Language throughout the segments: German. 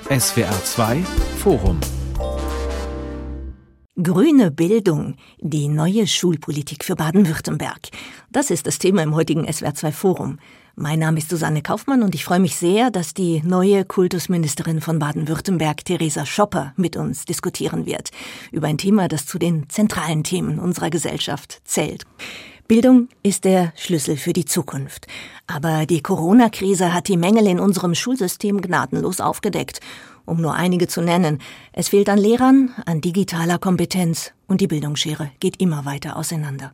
SWR 2 Forum. Grüne Bildung, die neue Schulpolitik für Baden-Württemberg. Das ist das Thema im heutigen SWR 2 Forum. Mein Name ist Susanne Kaufmann und ich freue mich sehr, dass die neue Kultusministerin von Baden-Württemberg, Theresa Schopper, mit uns diskutieren wird. Über ein Thema, das zu den zentralen Themen unserer Gesellschaft zählt. Bildung ist der Schlüssel für die Zukunft. Aber die Corona-Krise hat die Mängel in unserem Schulsystem gnadenlos aufgedeckt. Um nur einige zu nennen. Es fehlt an Lehrern, an digitaler Kompetenz und die Bildungsschere geht immer weiter auseinander.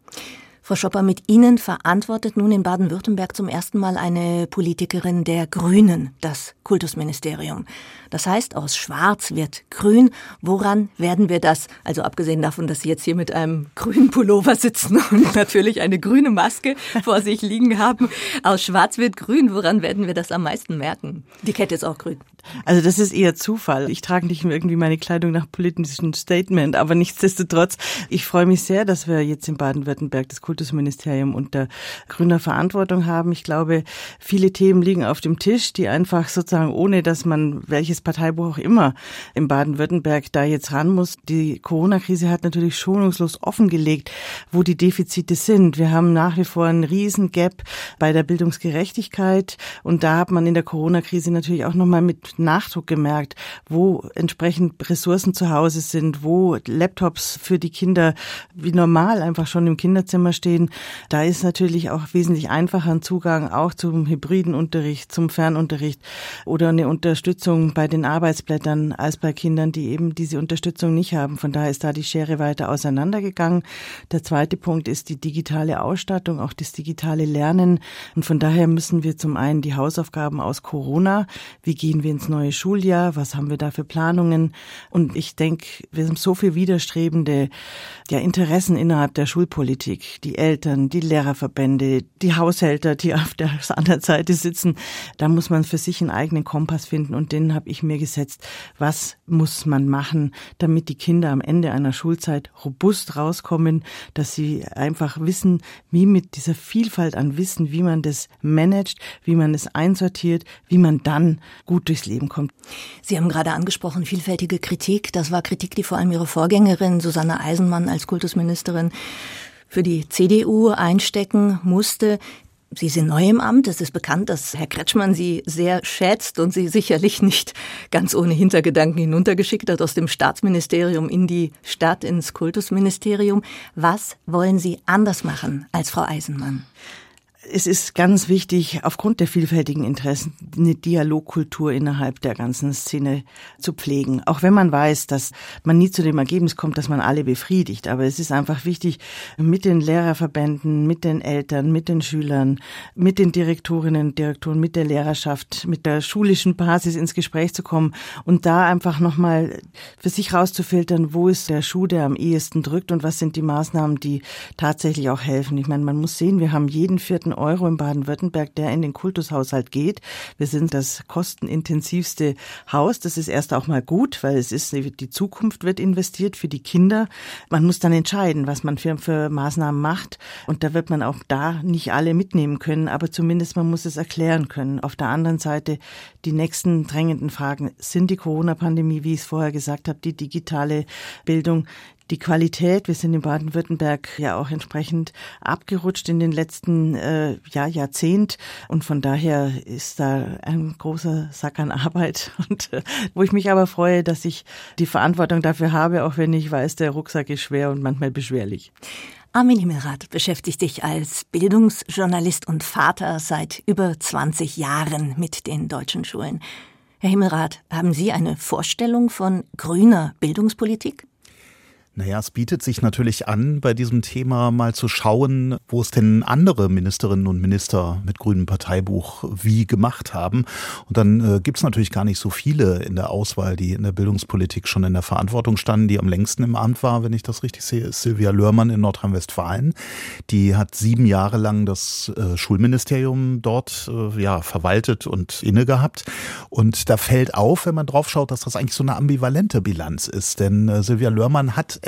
Frau Schopper, mit Ihnen verantwortet nun in Baden-Württemberg zum ersten Mal eine Politikerin der Grünen das Kultusministerium. Das heißt, aus Schwarz wird Grün. Woran werden wir das, also abgesehen davon, dass Sie jetzt hier mit einem grünen Pullover sitzen und natürlich eine grüne Maske vor sich liegen haben, aus Schwarz wird Grün, woran werden wir das am meisten merken? Die Kette ist auch grün. Also das ist eher Zufall. Ich trage nicht irgendwie meine Kleidung nach politischem Statement, aber nichtsdestotrotz, ich freue mich sehr, dass wir jetzt in Baden-Württemberg das Kultusministerium unter grüner Verantwortung haben. Ich glaube, viele Themen liegen auf dem Tisch, die einfach sozusagen, ohne dass man welches Parteibuch auch immer in Baden-Württemberg da jetzt ran muss. Die Corona-Krise hat natürlich schonungslos offengelegt, wo die Defizite sind. Wir haben nach wie vor einen riesen Gap bei der Bildungsgerechtigkeit und da hat man in der Corona-Krise natürlich auch nochmal mit Nachdruck gemerkt, wo entsprechend Ressourcen zu Hause sind, wo Laptops für die Kinder wie normal einfach schon im Kinderzimmer stehen. Da ist natürlich auch wesentlich einfacher ein Zugang auch zum hybriden Unterricht, zum Fernunterricht oder eine Unterstützung bei den Arbeitsblättern als bei Kindern, die eben diese Unterstützung nicht haben. Von daher ist da die Schere weiter auseinandergegangen. Der zweite Punkt ist die digitale Ausstattung, auch das digitale Lernen. Und von daher müssen wir zum einen die Hausaufgaben aus Corona, wie gehen wir ins neue Schuljahr, was haben wir da für Planungen? Und ich denke, wir haben so viel widerstrebende Interessen innerhalb der Schulpolitik. Die Eltern, die Lehrerverbände, die Haushälter, die auf der anderen Seite sitzen. Da muss man für sich einen eigenen Kompass finden und den habe ich mir gesetzt. Was muss man machen, damit die Kinder am Ende einer Schulzeit robust rauskommen, dass sie einfach wissen, wie mit dieser Vielfalt an Wissen, wie man das managt, wie man es einsortiert, wie man dann gut durchs Leben kommt. Sie haben gerade angesprochen, vielfältige Kritik. Das war Kritik, die vor allem Ihre Vorgängerin Susanne Eisenmann als Kultusministerin für die CDU einstecken musste. Sie sind neu im Amt. Es ist bekannt, dass Herr Kretschmann Sie sehr schätzt und Sie sicherlich nicht ganz ohne Hintergedanken hinuntergeschickt hat aus dem Staatsministerium in die Stadt, ins Kultusministerium. Was wollen Sie anders machen als Frau Eisenmann? Es ist ganz wichtig, aufgrund der vielfältigen Interessen eine Dialogkultur innerhalb der ganzen Szene zu pflegen. Auch wenn man weiß, dass man nie zu dem Ergebnis kommt, dass man alle befriedigt. Aber es ist einfach wichtig, mit den Lehrerverbänden, mit den Eltern, mit den Schülern, mit den Direktorinnen und Direktoren, mit der Lehrerschaft, mit der schulischen Basis ins Gespräch zu kommen und da einfach nochmal für sich rauszufiltern, wo ist der Schuh, der am ehesten drückt und was sind die Maßnahmen, die tatsächlich auch helfen. Ich meine, man muss sehen, wir haben jeden 4. Euro in Baden-Württemberg, der in den Kultushaushalt geht. Wir sind das kostenintensivste Haus. Das ist erst auch mal gut, weil es ist, die Zukunft wird investiert für die Kinder. Man muss dann entscheiden, was man für Maßnahmen macht. Und da wird man auch da nicht alle mitnehmen können, aber zumindest man muss es erklären können. Auf der anderen Seite die nächsten drängenden Fragen sind die Corona-Pandemie, wie ich es vorher gesagt habe, die digitale Bildung, die Qualität. Wir sind in Baden-Württemberg ja auch entsprechend abgerutscht in den letzten Jahrzehnt und von daher ist da ein großer Sack an Arbeit und wo ich mich aber freue, dass ich die Verantwortung dafür habe, auch wenn ich weiß, der Rucksack ist schwer und manchmal beschwerlich. Armin Himmelrath beschäftigt sich als Bildungsjournalist und Vater seit über 20 Jahren mit den deutschen Schulen. Herr Himmelrath, haben Sie eine Vorstellung von grüner Bildungspolitik? Naja, es bietet sich natürlich an, bei diesem Thema mal zu schauen, wo es denn andere Ministerinnen und Minister mit grünem Parteibuch wie gemacht haben. Und dann gibt's natürlich gar nicht so viele in der Auswahl, die in der Bildungspolitik schon in der Verantwortung standen. Die am längsten im Amt war, wenn ich das richtig sehe, ist Sylvia Loermann in Nordrhein-Westfalen. Die hat 7 Jahre lang das Schulministerium dort verwaltet und inne gehabt. Und da fällt auf, wenn man drauf schaut, dass das eigentlich so eine ambivalente Bilanz ist. Denn Sylvia Loermann hat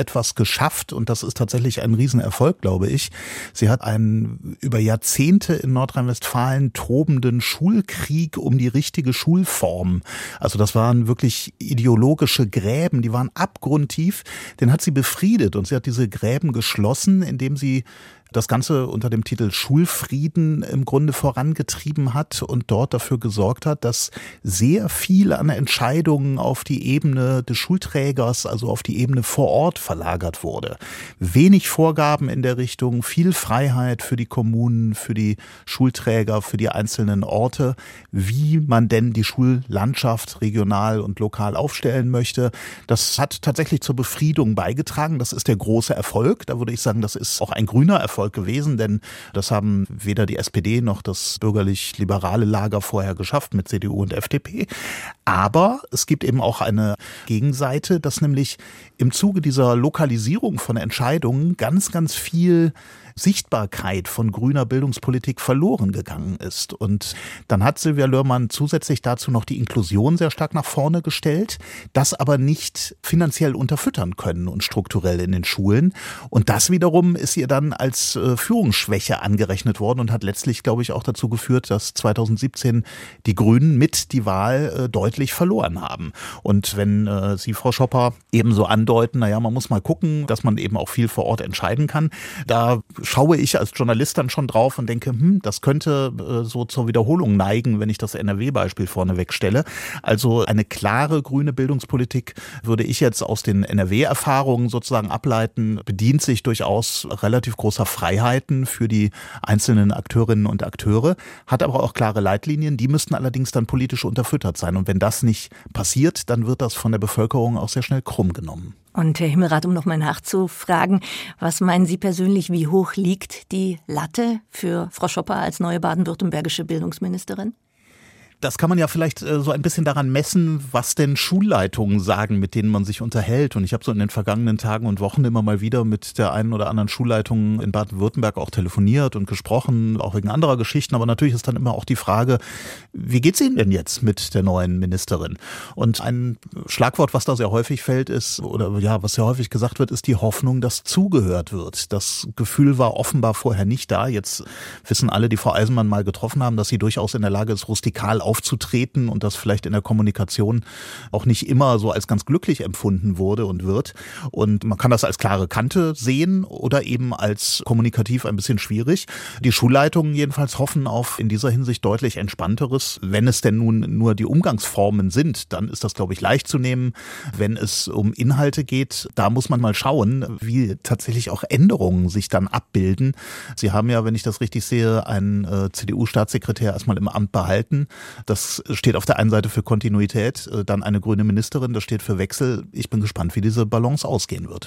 etwas geschafft und das ist tatsächlich ein Riesenerfolg, glaube ich. Sie hat einen über Jahrzehnte in Nordrhein-Westfalen tobenden Schulkrieg um die richtige Schulform. Also das waren wirklich ideologische Gräben, die waren abgrundtief. Den hat sie befriedet und sie hat diese Gräben geschlossen, indem sie das Ganze unter dem Titel Schulfrieden im Grunde vorangetrieben hat und dort dafür gesorgt hat, dass sehr viel an Entscheidungen auf die Ebene des Schulträgers, also auf die Ebene vor Ort verlagert wurde. Wenig Vorgaben in der Richtung, viel Freiheit für die Kommunen, für die Schulträger, für die einzelnen Orte, wie man denn die Schullandschaft regional und lokal aufstellen möchte. Das hat tatsächlich zur Befriedung beigetragen. Das ist der große Erfolg. Da würde ich sagen, das ist auch ein grüner Erfolg gewesen, denn das haben weder die SPD noch das bürgerlich-liberale Lager vorher geschafft mit CDU und FDP. Aber es gibt eben auch eine Gegenseite, dass nämlich im Zuge dieser Lokalisierung von Entscheidungen ganz, ganz viel Sichtbarkeit von grüner Bildungspolitik verloren gegangen ist. Und dann hat Sylvia Löhrmann zusätzlich dazu noch die Inklusion sehr stark nach vorne gestellt, das aber nicht finanziell unterfüttern können und strukturell in den Schulen. Und das wiederum ist ihr dann als Führungsschwäche angerechnet worden und hat letztlich, glaube ich, auch dazu geführt, dass 2017 die Grünen mit die Wahl deutlich verloren haben. Und wenn Sie, Frau Schopper, ebenso andeuten, man muss mal gucken, dass man eben auch viel vor Ort entscheiden kann, da schaue ich als Journalist dann schon drauf und denke, das könnte so zur Wiederholung neigen, wenn ich das NRW-Beispiel vorneweg stelle. Also eine klare grüne Bildungspolitik würde ich jetzt aus den NRW-Erfahrungen sozusagen ableiten, bedient sich durchaus relativ großer Freiheiten für die einzelnen Akteurinnen und Akteure, hat aber auch klare Leitlinien, die müssten allerdings dann politisch unterfüttert sein. Und wenn das nicht passiert, dann wird das von der Bevölkerung auch sehr schnell krumm genommen. Und Herr Himmelrath, um nochmal nachzufragen, was meinen Sie persönlich, wie hoch liegt die Latte für Frau Schopper als neue baden-württembergische Bildungsministerin? Das kann man ja vielleicht so ein bisschen daran messen, was denn Schulleitungen sagen, mit denen man sich unterhält. Und ich habe so in den vergangenen Tagen und Wochen immer mal wieder mit der einen oder anderen Schulleitung in Baden-Württemberg auch telefoniert und gesprochen, auch wegen anderer Geschichten. Aber natürlich ist dann immer auch die Frage, wie geht's Ihnen denn jetzt mit der neuen Ministerin? Und ein Schlagwort, was da sehr häufig fällt, ist, oder ja, was sehr häufig gesagt wird, ist die Hoffnung, dass zugehört wird. Das Gefühl war offenbar vorher nicht da. Jetzt wissen alle, die Frau Eisenmann mal getroffen haben, dass sie durchaus in der Lage ist, rustikal aufzutreten und das vielleicht in der Kommunikation auch nicht immer so als ganz glücklich empfunden wurde und wird. Und man kann das als klare Kante sehen oder eben als kommunikativ ein bisschen schwierig. Die Schulleitungen jedenfalls hoffen auf in dieser Hinsicht deutlich Entspannteres. Wenn es denn nun nur die Umgangsformen sind, dann ist das, glaube ich, leicht zu nehmen. Wenn es um Inhalte geht, da muss man mal schauen, wie tatsächlich auch Änderungen sich dann abbilden. Sie haben ja, wenn ich das richtig sehe, einen CDU-Staatssekretär erstmal im Amt behalten. Das steht auf der einen Seite für Kontinuität, dann eine grüne Ministerin, das steht für Wechsel. Ich bin gespannt, wie diese Balance ausgehen wird.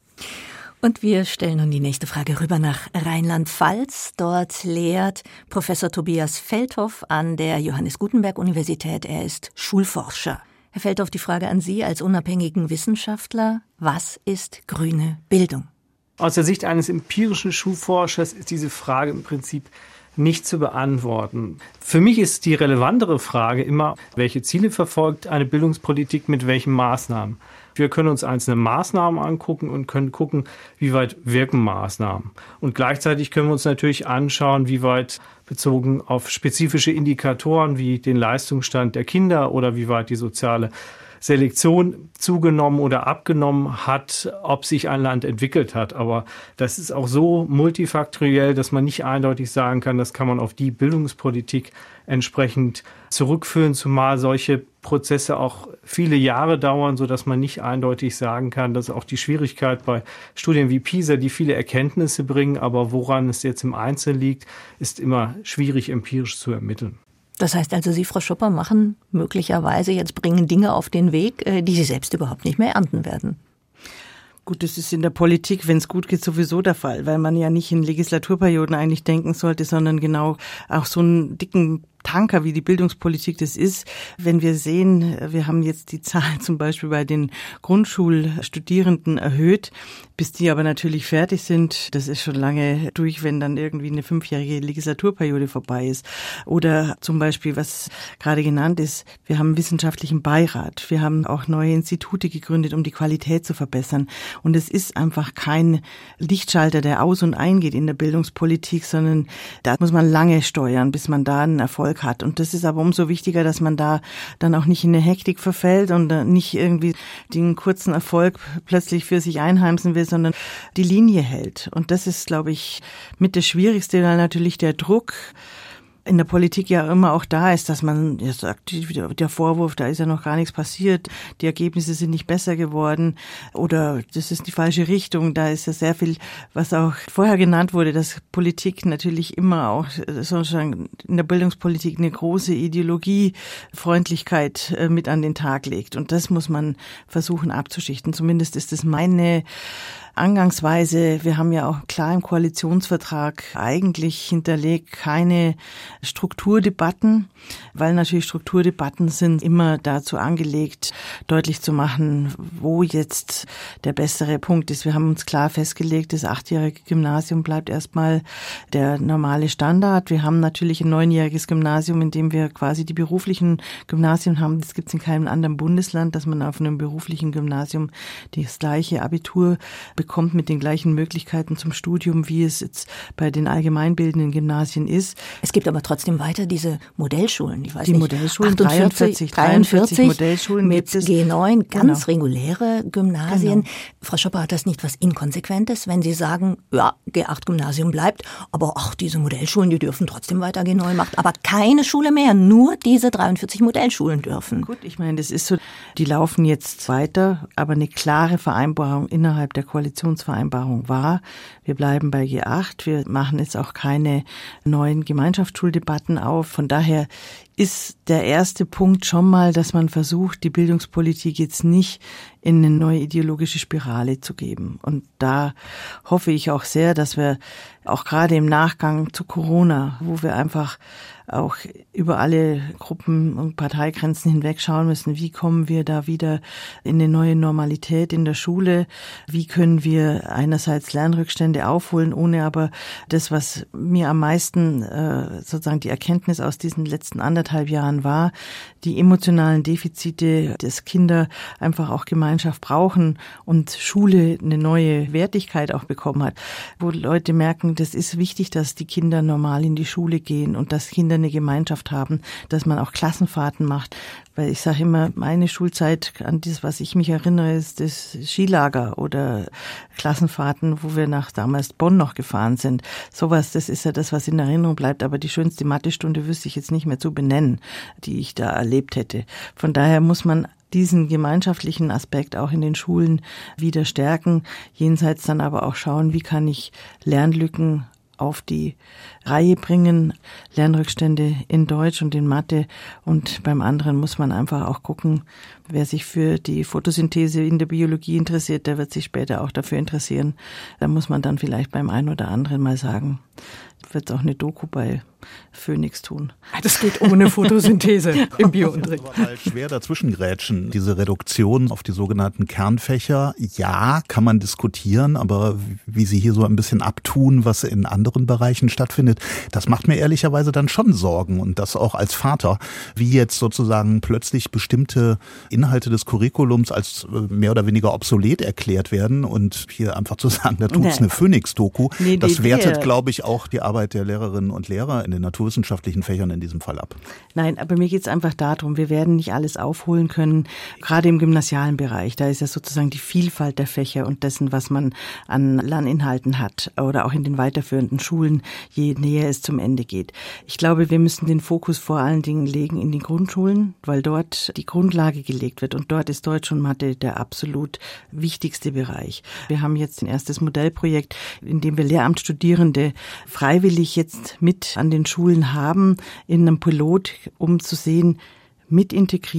Und wir stellen nun die nächste Frage rüber nach Rheinland-Pfalz. Dort lehrt Professor Tobias Feldhoff an der Johannes Gutenberg Universität. Er ist Schulforscher. Herr Feldhoff, die Frage an Sie als unabhängigen Wissenschaftler. Was ist grüne Bildung? Aus der Sicht eines empirischen Schulforschers ist diese Frage im Prinzip nicht zu beantworten. Für mich ist die relevantere Frage immer, welche Ziele verfolgt eine Bildungspolitik mit welchen Maßnahmen. Wir können uns einzelne Maßnahmen angucken und können gucken, wie weit wirken Maßnahmen. Und gleichzeitig können wir uns natürlich anschauen, wie weit bezogen auf spezifische Indikatoren wie den Leistungsstand der Kinder oder wie weit die soziale Selektion zugenommen oder abgenommen hat, ob sich ein Land entwickelt hat. Aber das ist auch so multifaktoriell, dass man nicht eindeutig sagen kann, das kann man auf die Bildungspolitik entsprechend zurückführen, zumal solche Prozesse auch viele Jahre dauern, sodass man nicht eindeutig sagen kann, dass auch die Schwierigkeit bei Studien wie PISA, die viele Erkenntnisse bringen, aber woran es jetzt im Einzelnen liegt, ist immer schwierig empirisch zu ermitteln. Das heißt also, Sie, Frau Schopper, machen möglicherweise bringen Dinge auf den Weg, die Sie selbst überhaupt nicht mehr ernten werden. Gut, das ist in der Politik, wenn es gut geht, sowieso der Fall, weil man ja nicht in Legislaturperioden eigentlich denken sollte, sondern genau auch so einen dicken Tanker, wie die Bildungspolitik das ist, wenn wir sehen, wir haben jetzt die Zahl zum Beispiel bei den Grundschulstudierenden erhöht, bis die aber natürlich fertig sind, das ist schon lange durch, wenn dann irgendwie eine 5-jährige Legislaturperiode vorbei ist. Oder zum Beispiel, was gerade genannt ist, wir haben einen wissenschaftlichen Beirat, wir haben auch neue Institute gegründet, um die Qualität zu verbessern. Und es ist einfach kein Lichtschalter, der aus- und eingeht in der Bildungspolitik, sondern da muss man lange steuern, bis man da einen Erfolg hat. Und das ist aber umso wichtiger, dass man da dann auch nicht in eine Hektik verfällt und nicht irgendwie den kurzen Erfolg plötzlich für sich einheimsen will, sondern die Linie hält. Und das ist, glaube ich, mit das Schwierigste, weil natürlich der Druck in der Politik ja immer auch da ist, dass man ja sagt, der Vorwurf, da ist ja noch gar nichts passiert, die Ergebnisse sind nicht besser geworden oder das ist die falsche Richtung. Da ist ja sehr viel, was auch vorher genannt wurde, dass Politik natürlich immer auch sozusagen in der Bildungspolitik eine große Ideologiefreundlichkeit mit an den Tag legt. Und das muss man versuchen abzuschichten. Zumindest ist das meine Angangsweise. Wir haben ja auch klar im Koalitionsvertrag eigentlich hinterlegt keine Strukturdebatten, weil natürlich Strukturdebatten sind immer dazu angelegt, deutlich zu machen, wo jetzt der bessere Punkt ist. Wir haben uns klar festgelegt, das 8-jährige Gymnasium bleibt erstmal der normale Standard. Wir haben natürlich ein 9-jähriges Gymnasium, in dem wir quasi die beruflichen Gymnasien haben. Das gibt es in keinem anderen Bundesland, dass man auf einem beruflichen Gymnasium das gleiche Abitur bekommt mit den gleichen Möglichkeiten zum Studium, wie es jetzt bei den allgemeinbildenden Gymnasien ist. Es gibt aber trotzdem weiter diese Modellschulen. Ich weiß die nicht, Modellschulen, 43 Modellschulen mit G9, ganz genau. reguläre Gymnasien. Genau. Frau Schopper, hat das nicht was Inkonsequentes, wenn Sie sagen, ja, G8-Gymnasium bleibt, aber ach, diese Modellschulen, die dürfen trotzdem weiter G9 machen, aber keine Schule mehr, nur diese 43 Modellschulen dürfen. Gut, ich meine, das ist so, die laufen jetzt weiter, aber eine klare Vereinbarung innerhalb der Koalitionsvereinbarung war, wir bleiben bei G8, wir machen jetzt auch keine neuen Gemeinschaftsschuldebatten auf. Von daher ist der erste Punkt schon mal, dass man versucht, die Bildungspolitik jetzt nicht in eine neue ideologische Spirale zu geben. Und da hoffe ich auch sehr, dass wir auch gerade im Nachgang zu Corona, wo wir einfach auch über alle Gruppen und Parteigrenzen hinweg schauen müssen, wie kommen wir da wieder in eine neue Normalität in der Schule, wie können wir einerseits Lernrückstände aufholen, ohne aber das, was mir am meisten sozusagen die Erkenntnis aus diesen letzten 1,5 Jahren war, die emotionalen Defizite, dass Kinder einfach auch Gemeinschaft brauchen und Schule eine neue Wertigkeit auch bekommen hat, wo Leute merken, das ist wichtig, dass die Kinder normal in die Schule gehen und dass Kinder eine Gemeinschaft haben, dass man auch Klassenfahrten macht. Weil ich sage immer, meine Schulzeit, an das, was ich mich erinnere, ist das Skilager oder Klassenfahrten, wo wir nach damals Bonn noch gefahren sind. Sowas, das ist ja das, was in Erinnerung bleibt. Aber die schönste Mathestunde wüsste ich jetzt nicht mehr zu benennen, die ich da erlebt hätte. Von daher muss man diesen gemeinschaftlichen Aspekt auch in den Schulen wieder stärken. Jenseits dann aber auch schauen, wie kann ich Lernlücken auf die Reihe bringen, Lernrückstände in Deutsch und in Mathe. Und beim anderen muss man einfach auch gucken, wer sich für die Photosynthese in der Biologie interessiert, der wird sich später auch dafür interessieren. Da muss man dann vielleicht beim einen oder anderen mal sagen, wird es auch eine Doku bei Phoenix tun. Das geht ohne Photosynthese im Biounterricht. Aber halt schwer dazwischengrätschen. Diese Reduktion auf die sogenannten Kernfächer, ja, kann man diskutieren, aber wie Sie hier so ein bisschen abtun, was in anderen Bereichen stattfindet, das macht mir ehrlicherweise dann schon Sorgen und das auch als Vater, wie jetzt sozusagen plötzlich bestimmte Inhalte des Curriculums als mehr oder weniger obsolet erklärt werden und hier einfach zu sagen, da tut's eine Phoenix-Doku, das wertet, glaube ich, auch die Arbeit der Lehrerinnen und Lehrer in den naturwissenschaftlichen Fächern in diesem Fall ab. Nein, aber mir geht es einfach darum, wir werden nicht alles aufholen können, gerade im gymnasialen Bereich. Da ist ja sozusagen die Vielfalt der Fächer und dessen, was man an Lerninhalten hat oder auch in den weiterführenden Schulen, je näher es zum Ende geht. Ich glaube, wir müssen den Fokus vor allen Dingen legen in den Grundschulen, weil dort die Grundlage gelegt wird und dort ist Deutsch und Mathe der absolut wichtigste Bereich. Wir haben jetzt ein erstes Modellprojekt, in dem wir Lehramtsstudierende freiwillig jetzt mit an den Schulen haben, in einem Pilot, um zu sehen, mit integriert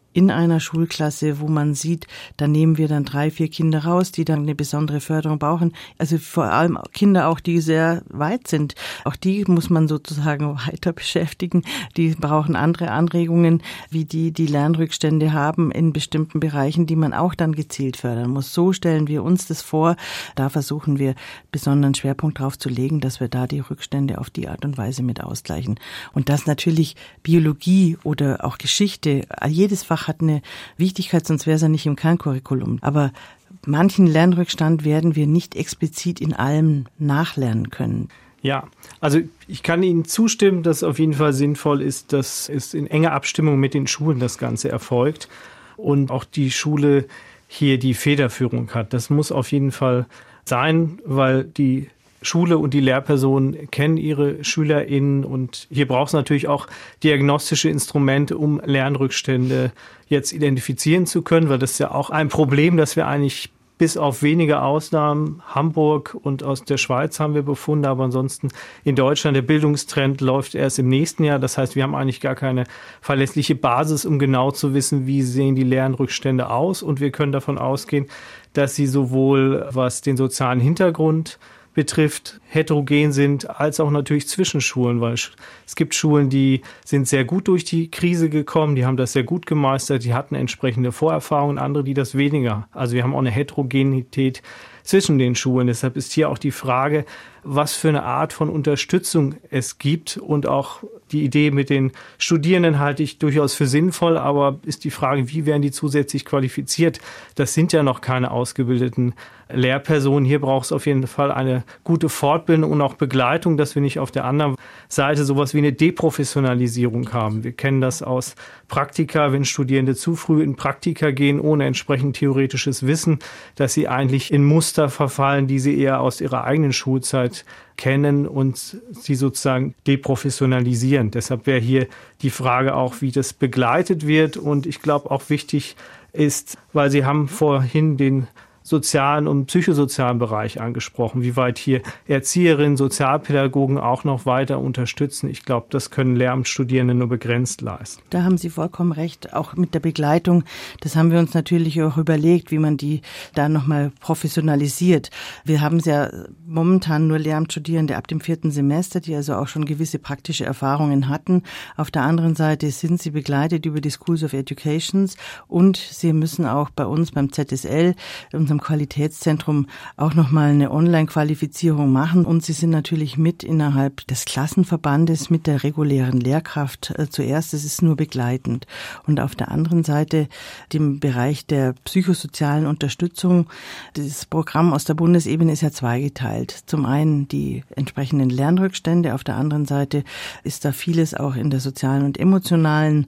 in einer Schulklasse, wo man sieht, da nehmen wir dann 3, 4 Kinder raus, die dann eine besondere Förderung brauchen. Also vor allem Kinder auch, die sehr weit sind. Auch die muss man sozusagen weiter beschäftigen. Die brauchen andere Anregungen, wie die Lernrückstände haben in bestimmten Bereichen, die man auch dann gezielt fördern muss. So stellen wir uns das vor. Da versuchen wir besonderen Schwerpunkt drauf zu legen, dass wir da die Rückstände auf die Art und Weise mit ausgleichen. Und dass natürlich Biologie oder auch Geschichte, jedes Fach hat eine Wichtigkeit, sonst wäre es ja nicht im Kerncurriculum. Aber manchen Lernrückstand werden wir nicht explizit in allem nachlernen können. Ja, also ich kann Ihnen zustimmen, dass es auf jeden Fall sinnvoll ist, dass es in enger Abstimmung mit den Schulen das Ganze erfolgt und auch die Schule hier die Federführung hat. Das muss auf jeden Fall sein, weil die Schule und die Lehrpersonen kennen ihre SchülerInnen und hier braucht es natürlich auch diagnostische Instrumente, um Lernrückstände jetzt identifizieren zu können, weil das ist ja auch ein Problem, das wir eigentlich bis auf wenige Ausnahmen, Hamburg und aus der Schweiz haben wir Befunde, aber ansonsten in Deutschland, der Bildungstrend läuft erst im nächsten Jahr. Das heißt, wir haben eigentlich gar keine verlässliche Basis, um genau zu wissen, wie sehen die Lernrückstände aus. Und wir können davon ausgehen, dass sie sowohl was den sozialen Hintergrund betrifft, heterogen sind, als auch natürlich zwischen Schulen, weil es gibt Schulen, die sind sehr gut durch die Krise gekommen, die haben das sehr gut gemeistert, die hatten entsprechende Vorerfahrungen, andere, die das weniger. Also wir haben auch eine Heterogenität zwischen den Schulen. Deshalb ist hier auch die Frage, was für eine Art von Unterstützung es gibt und auch die Idee mit den Studierenden halte ich durchaus für sinnvoll, aber ist die Frage, wie werden die zusätzlich qualifiziert? Das sind ja noch keine ausgebildeten Lehrpersonen. Hier braucht es auf jeden Fall eine gute Fortbildung und auch Begleitung, dass wir nicht auf der anderen Seite sowas wie eine Deprofessionalisierung haben. Wir kennen das aus Praktika, wenn Studierende zu früh in Praktika gehen, ohne entsprechend theoretisches Wissen, dass sie eigentlich in Muster verfallen, die sie eher aus ihrer eigenen Schulzeit kennen und sie sozusagen deprofessionalisieren. Deshalb wäre hier die Frage auch, wie das begleitet wird. Und ich glaube auch wichtig ist, weil Sie haben vorhin den sozialen und psychosozialen Bereich angesprochen, wie weit hier Erzieherinnen, Sozialpädagogen auch noch weiter unterstützen. Ich glaube, das können Lehramtsstudierende nur begrenzt leisten. Da haben Sie vollkommen recht, auch mit der Begleitung. Das haben wir uns natürlich auch überlegt, wie man die da nochmal professionalisiert. Wir haben ja momentan nur Lehramtsstudierende ab dem 4. Semester, die also auch schon gewisse praktische Erfahrungen hatten. Auf der anderen Seite sind sie begleitet über die Schools of Education und sie müssen auch bei uns beim ZSL, unserem Qualitätszentrum, auch nochmal eine Online-Qualifizierung machen. Und sie sind natürlich mit innerhalb des Klassenverbandes mit der regulären Lehrkraft zuerst. Das ist nur begleitend. Und auf der anderen Seite dem Bereich der psychosozialen Unterstützung. Das Programm aus der Bundesebene ist ja zweigeteilt. Zum einen die entsprechenden Lernrückstände. Auf der anderen Seite ist da vieles auch in der sozialen und emotionalen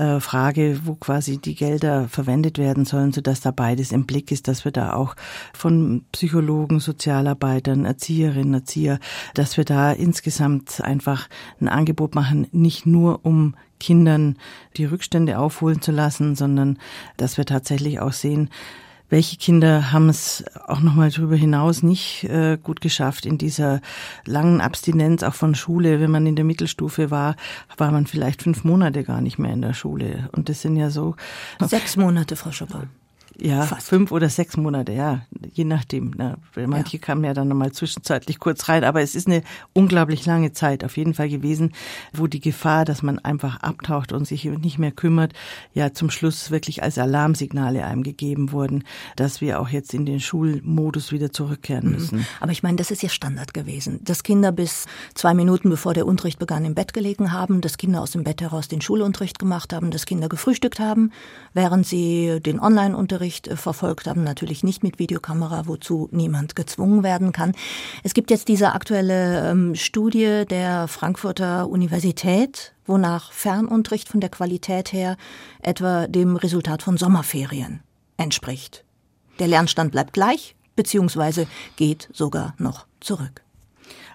Frage, wo quasi die Gelder verwendet werden sollen, sodass da beides im Blick ist, dass wir da auch von Psychologen, Sozialarbeitern, Erzieherinnen, Erzieher, dass wir da insgesamt einfach ein Angebot machen, nicht nur um Kindern die Rückstände aufholen zu lassen, sondern dass wir tatsächlich auch sehen, welche Kinder haben es auch nochmal darüber hinaus nicht gut geschafft in dieser langen Abstinenz auch von Schule. Wenn man in der Mittelstufe war man vielleicht 5 Monate gar nicht mehr in der Schule. Und das sind ja so 6 Monate, Frau Schopper. Ja, Fast. 5 oder 6 Monate, ja, je nachdem. Ne. Manche kamen ja dann nochmal zwischenzeitlich kurz rein, aber es ist eine unglaublich lange Zeit auf jeden Fall gewesen, wo die Gefahr, dass man einfach abtaucht und sich nicht mehr kümmert, ja zum Schluss wirklich als Alarmsignale einem gegeben wurden, dass wir auch jetzt in den Schulmodus wieder zurückkehren müssen. Aber ich meine, das ist ja Standard gewesen, dass Kinder bis 2 Minuten bevor der Unterricht begann im Bett gelegen haben, dass Kinder aus dem Bett heraus den Schulunterricht gemacht haben, dass Kinder gefrühstückt haben, während sie den Online-Unterricht verfolgt haben, natürlich nicht mit Videokamera, wozu niemand gezwungen werden kann. Es gibt jetzt diese aktuelle Studie der Frankfurter Universität, wonach Fernunterricht von der Qualität her etwa dem Resultat von Sommerferien entspricht. Der Lernstand bleibt gleich, beziehungsweise geht sogar noch zurück.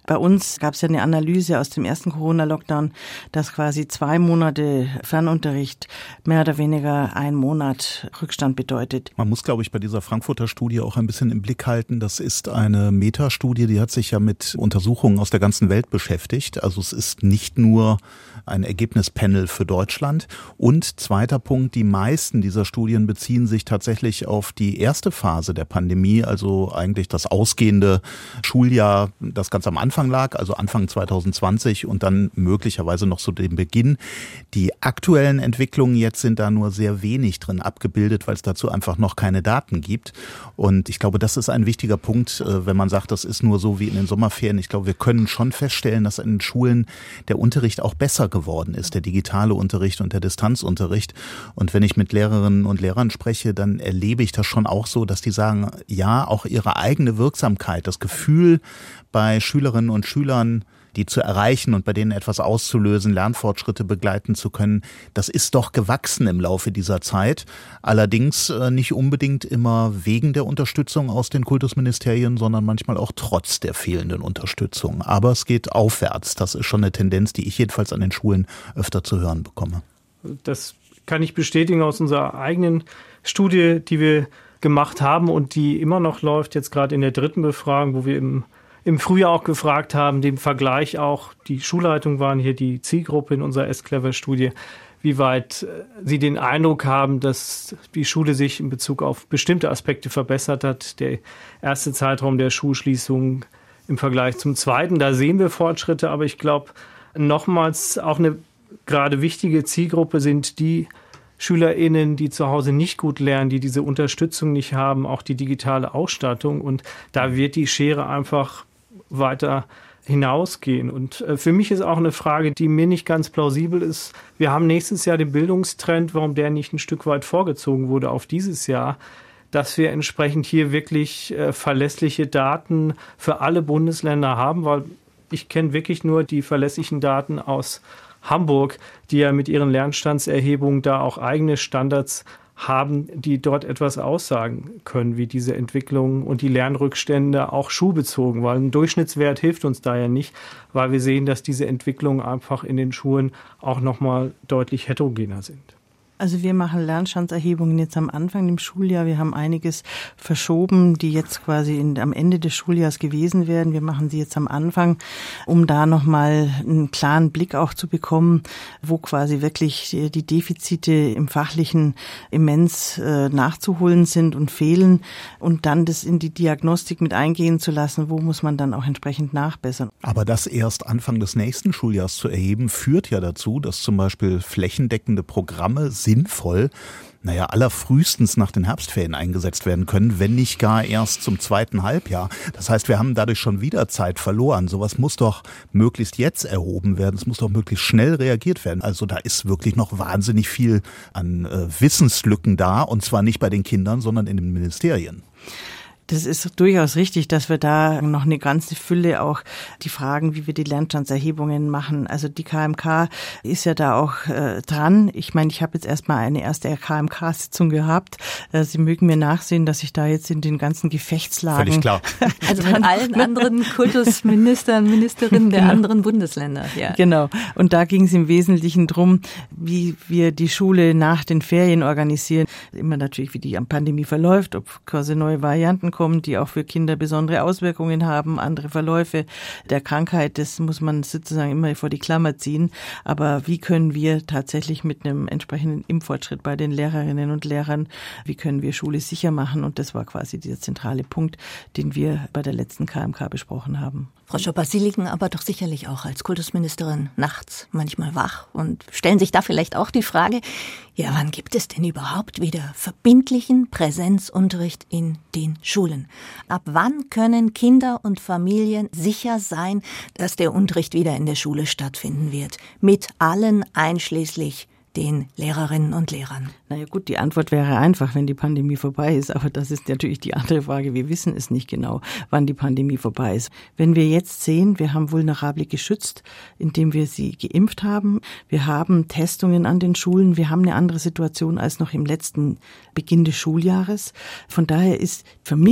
Bei uns gab es ja eine Analyse aus dem ersten Corona-Lockdown, dass quasi 2 Monate Fernunterricht mehr oder weniger 1 Monat Rückstand bedeutet. Man muss, glaube ich, bei dieser Frankfurter Studie auch ein bisschen im Blick halten. Das ist eine Metastudie, die hat sich ja mit Untersuchungen aus der ganzen Welt beschäftigt. Also es ist nicht nur ein Ergebnispanel für Deutschland. Und zweiter Punkt, die meisten dieser Studien beziehen sich tatsächlich auf die erste Phase der Pandemie, also eigentlich das ausgehende Schuljahr, das ganz am Anfang lag, also Anfang 2020 und dann möglicherweise noch so den Beginn. Die aktuellen Entwicklungen jetzt sind da nur sehr wenig drin abgebildet, weil es dazu einfach noch keine Daten gibt. Und ich glaube, das ist ein wichtiger Punkt, wenn man sagt, das ist nur so wie in den Sommerferien. Ich glaube, wir können schon feststellen, dass in den Schulen der Unterricht auch besser geworden ist, der digitale Unterricht und der Distanzunterricht. Und wenn ich mit Lehrerinnen und Lehrern spreche, dann erlebe ich das schon auch so, dass die sagen, ja, auch ihre eigene Wirksamkeit, das Gefühl bei Schülerinnen und Schülern, die zu erreichen und bei denen etwas auszulösen, Lernfortschritte begleiten zu können, das ist doch gewachsen im Laufe dieser Zeit. Allerdings nicht unbedingt immer wegen der Unterstützung aus den Kultusministerien, sondern manchmal auch trotz der fehlenden Unterstützung. Aber es geht aufwärts. Das ist schon eine Tendenz, die ich jedenfalls an den Schulen öfter zu hören bekomme. Das kann ich bestätigen aus unserer eigenen Studie, die wir gemacht haben und die immer noch läuft, jetzt gerade in der 3. Befragung, wo wir im Frühjahr auch gefragt haben, dem Vergleich auch, die Schulleitungen waren hier die Zielgruppe in unserer S-Clever-Studie, wie weit sie den Eindruck haben, dass die Schule sich in Bezug auf bestimmte Aspekte verbessert hat. Der erste Zeitraum der Schulschließung im Vergleich zum zweiten, da sehen wir Fortschritte, aber ich glaube, nochmals auch eine gerade wichtige Zielgruppe sind die SchülerInnen, die zu Hause nicht gut lernen, die diese Unterstützung nicht haben, auch die digitale Ausstattung. Und da wird die Schere einfach weiter hinausgehen. Und für mich ist auch eine Frage, die mir nicht ganz plausibel ist. Wir haben nächstes Jahr den Bildungstrend, warum der nicht ein Stück weit vorgezogen wurde auf dieses Jahr, dass wir entsprechend hier wirklich verlässliche Daten für alle Bundesländer haben, weil ich kenne wirklich nur die verlässlichen Daten aus Hamburg, die ja mit ihren Lernstandserhebungen da auch eigene Standards haben, die dort etwas aussagen können, wie diese Entwicklung und die Lernrückstände auch schulbezogen, weil ein Durchschnittswert hilft uns da ja nicht, weil wir sehen, dass diese Entwicklungen einfach in den Schulen auch nochmal deutlich heterogener sind. Also wir machen Lernstandserhebungen jetzt am Anfang im Schuljahr. Wir haben einiges verschoben, die jetzt quasi am Ende des Schuljahres gewesen wären. Wir machen sie jetzt am Anfang, um da nochmal einen klaren Blick auch zu bekommen, wo quasi wirklich die Defizite im Fachlichen immens nachzuholen sind und fehlen und dann das in die Diagnostik mit eingehen zu lassen, wo muss man dann auch entsprechend nachbessern. Aber das erst Anfang des nächsten Schuljahres zu erheben, führt ja dazu, dass zum Beispiel flächendeckende Programme sinnvoll, allerfrühestens nach den Herbstferien eingesetzt werden können, wenn nicht gar erst zum 2. Halbjahr. Das heißt, wir haben dadurch schon wieder Zeit verloren. Sowas muss doch möglichst jetzt erhoben werden. Es muss doch möglichst schnell reagiert werden. Also da ist wirklich noch wahnsinnig viel an Wissenslücken da, und zwar nicht bei den Kindern, sondern in den Ministerien. Das ist durchaus richtig, dass wir da noch eine ganze Fülle auch die Fragen, wie wir die Lernstandserhebungen machen. Also die KMK ist ja da auch dran. Ich meine, ich habe jetzt erstmal eine erste KMK-Sitzung gehabt. Sie mögen mir nachsehen, dass ich da jetzt in den ganzen Gefechtslagen... Völlig klar. Also mit allen anderen Kultusministern, Ministerinnen der anderen Bundesländer. Ja. Genau. Und da ging es im Wesentlichen drum, wie wir die Schule nach den Ferien organisieren. Immer natürlich, wie die Pandemie verläuft, ob quasi neue Varianten kommen, die auch für Kinder besondere Auswirkungen haben, andere Verläufe der Krankheit, das muss man sozusagen immer vor die Klammer ziehen. Aber wie können wir tatsächlich mit einem entsprechenden Impffortschritt bei den Lehrerinnen und Lehrern, wie können wir Schule sicher machen? Und das war quasi dieser zentrale Punkt, den wir bei der letzten KMK besprochen haben. Frau Schopper, Sie liegen aber doch sicherlich auch als Kultusministerin nachts manchmal wach und stellen sich da vielleicht auch die Frage, ja, wann gibt es denn überhaupt wieder verbindlichen Präsenzunterricht in den Schulen? Ab wann können Kinder und Familien sicher sein, dass der Unterricht wieder in der Schule stattfinden wird? Mit allen einschließlich den Lehrerinnen und Lehrern? Naja gut, die Antwort wäre einfach, wenn die Pandemie vorbei ist. Aber das ist natürlich die andere Frage. Wir wissen es nicht genau, wann die Pandemie vorbei ist. Wenn wir jetzt sehen, wir haben Vulnerable geschützt, indem wir sie geimpft haben. Wir haben Testungen an den Schulen. Wir haben eine andere Situation als noch im letzten Beginn des Schuljahres. Von daher ist für mich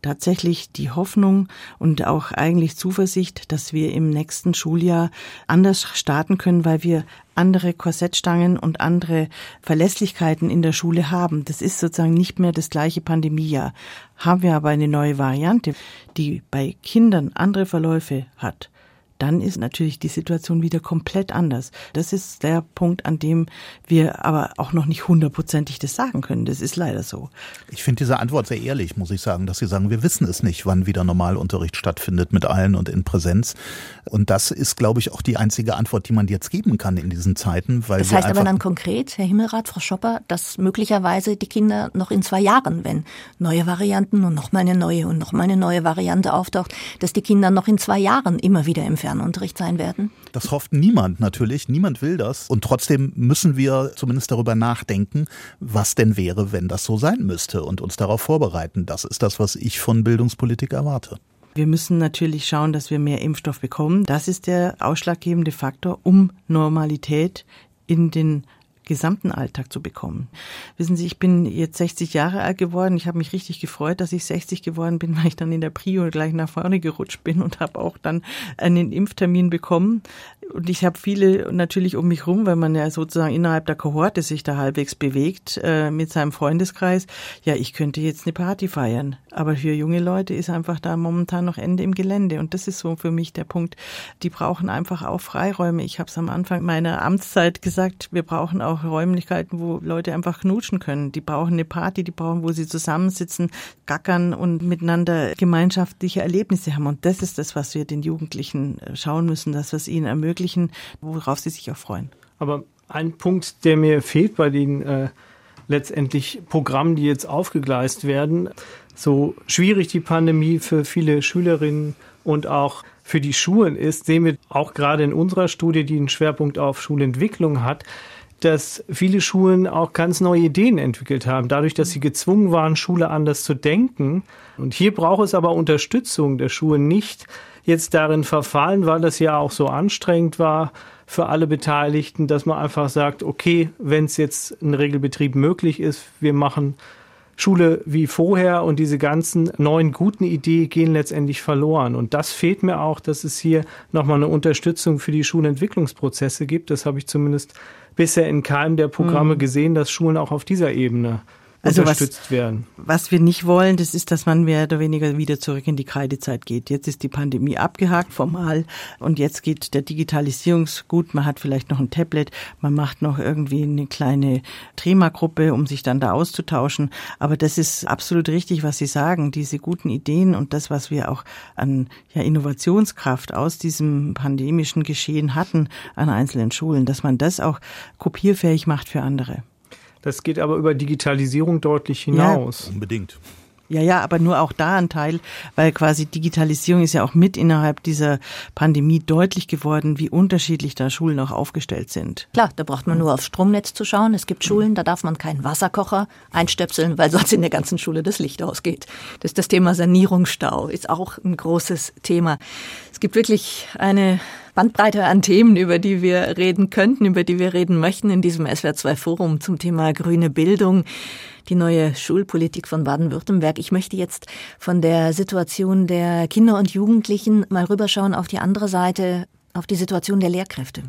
tatsächlich die Hoffnung und auch eigentlich Zuversicht, dass wir im nächsten Schuljahr anders starten können, weil wir andere Korsettstangen und andere Verlässlichkeiten in der Schule haben. Das ist sozusagen nicht mehr das gleiche Pandemiejahr. Haben wir aber eine neue Variante, die bei Kindern andere Verläufe hat, dann ist natürlich die Situation wieder komplett anders. Das ist der Punkt, an dem wir aber auch noch nicht 100%ig das sagen können. Das ist leider so. Ich finde diese Antwort sehr ehrlich, muss ich sagen, dass Sie sagen, wir wissen es nicht, wann wieder Normalunterricht stattfindet mit allen und in Präsenz. Und das ist, glaube ich, auch die einzige Antwort, die man jetzt geben kann in diesen Zeiten. Weil das heißt aber dann konkret, Herr Himmelrath, Frau Schopper, dass möglicherweise die Kinder noch in 2 Jahren, wenn neue Varianten und nochmal eine neue und nochmal eine neue Variante auftaucht, dass die Kinder noch in 2 Jahren immer wieder im Fernunterricht sein werden? Das hofft niemand natürlich, niemand will das. Und trotzdem müssen wir zumindest darüber nachdenken, was denn wäre, wenn das so sein müsste und uns darauf vorbereiten. Das ist das, was ich von Bildungspolitik erwarte. Wir müssen natürlich schauen, dass wir mehr Impfstoff bekommen. Das ist der ausschlaggebende Faktor, um Normalität in den gesamten Alltag zu bekommen. Wissen Sie, ich bin jetzt 60 Jahre alt geworden. Ich habe mich richtig gefreut, dass ich 60 geworden bin, weil ich dann in der Prio gleich nach vorne gerutscht bin und habe auch dann einen Impftermin bekommen. Und ich habe viele natürlich um mich rum, weil man ja sozusagen innerhalb der Kohorte sich da halbwegs bewegt mit seinem Freundeskreis. Ja, ich könnte jetzt eine Party feiern. Aber für junge Leute ist einfach da momentan noch Ende im Gelände. Und das ist so für mich der Punkt. Die brauchen einfach auch Freiräume. Ich habe es am Anfang meiner Amtszeit gesagt, wir brauchen auch Räumlichkeiten, wo Leute einfach knutschen können. Die brauchen eine Party, die brauchen, wo sie zusammensitzen, gackern und miteinander gemeinschaftliche Erlebnisse haben. Und das ist das, was wir den Jugendlichen schauen müssen, dass wir es ihnen ermöglichen, worauf sie sich auch freuen. Aber ein Punkt, der mir fehlt bei den letztendlich Programmen, die jetzt aufgegleist werden, so schwierig die Pandemie für viele Schülerinnen und auch für die Schulen ist, sehen wir auch gerade in unserer Studie, die einen Schwerpunkt auf Schulentwicklung hat, dass viele Schulen auch ganz neue Ideen entwickelt haben, dadurch, dass sie gezwungen waren, Schule anders zu denken. Und hier braucht es aber Unterstützung der Schulen, nicht jetzt darin verfallen, weil das ja auch so anstrengend war für alle Beteiligten, dass man einfach sagt, okay, wenn es jetzt ein Regelbetrieb möglich ist, wir machen Schule wie vorher und diese ganzen neuen guten Ideen gehen letztendlich verloren. Und das fehlt mir auch, dass es hier nochmal eine Unterstützung für die Schulentwicklungsprozesse gibt. Das habe ich zumindest bisher in keinem der Programme gesehen, dass Schulen auch auf dieser Ebene unterstützt werden. Was wir nicht wollen, das ist, dass man mehr oder weniger wieder zurück in die Kreidezeit geht. Jetzt ist die Pandemie abgehakt formal und jetzt geht der Digitalisierungsgut. Man hat vielleicht noch ein Tablet, man macht noch irgendwie eine kleine Trema-Gruppe, um sich dann da auszutauschen. Aber das ist absolut richtig, was Sie sagen. Diese guten Ideen und das, was wir auch an Innovationskraft aus diesem pandemischen Geschehen hatten an einzelnen Schulen, dass man das auch kopierfähig macht für andere. Das geht aber über Digitalisierung deutlich hinaus. Ja, unbedingt. Ja, aber nur auch da ein Teil, weil quasi Digitalisierung ist ja auch mit innerhalb dieser Pandemie deutlich geworden, wie unterschiedlich da Schulen auch aufgestellt sind. Klar, da braucht man nur aufs Stromnetz zu schauen. Es gibt Schulen, da darf man keinen Wasserkocher einstöpseln, weil sonst in der ganzen Schule das Licht ausgeht. Das Thema Sanierungsstau ist auch ein großes Thema. Es gibt wirklich eine Bandbreite an Themen, über die wir reden könnten, über die wir reden möchten in diesem SWR2-Forum zum Thema grüne Bildung, die neue Schulpolitik von Baden-Württemberg. Ich möchte jetzt von der Situation der Kinder und Jugendlichen mal rüberschauen auf die andere Seite, auf die Situation der Lehrkräfte.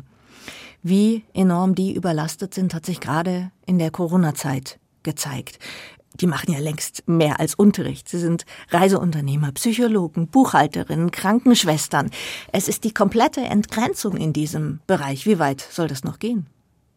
Wie enorm die überlastet sind, hat sich gerade in der Corona-Zeit gezeigt. Die machen ja längst mehr als Unterricht. Sie sind Reiseunternehmer, Psychologen, Buchhalterinnen, Krankenschwestern. Es ist die komplette Entgrenzung in diesem Bereich. Wie weit soll das noch gehen?